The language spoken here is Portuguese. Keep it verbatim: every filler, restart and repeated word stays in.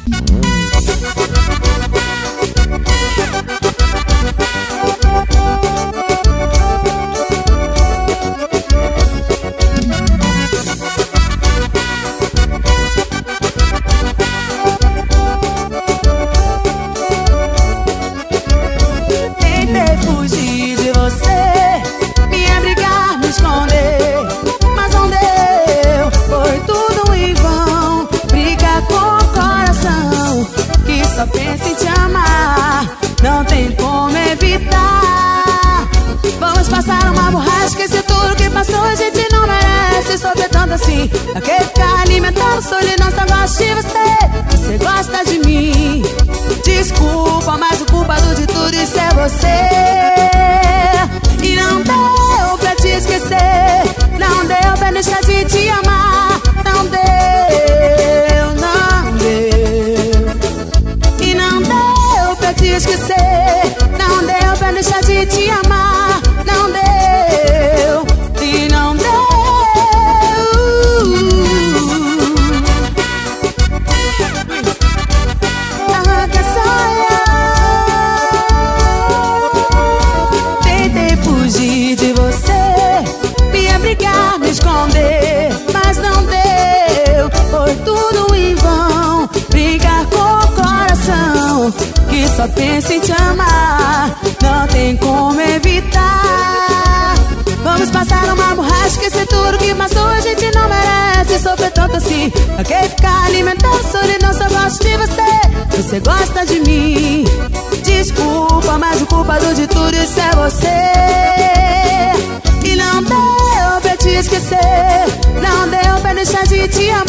Tentei fugir de você, me abrigar, me esconder, mas não deu, foi tudo em vão. Briga com o coração que só pensa em te amar, não tem como evitar. Vamos passar uma borracha, esquecer tudo que passou, a gente não merece sofrer tanto assim. Pra que ficar alimentando solidão, só gosto de você, você gosta de mim. Desculpa, mas o culpado de tudo isso é você. E não deu pra te esquecer, não deu pra deixar de te amar, não deu, não deu. E não deu pra te esquecer, não deu pra deixar de te amar, não deu, e não deu. Arranca a saia. Tentei fugir de você, me abrigar, me esconder, mas não deu, foi tudo em vão. Brigar com o coração que só pensa em te amar, não tem como evitar. Vamos passar uma borracha, esquecer tudo que passou, a gente não merece sofrer tanto assim. Pra que ficar alimentando solidão, só gosto de você, você gosta de mim. Desculpa, mas o culpado de tudo isso é você. E não deu pra te esquecer, não deu pra deixar de te amar,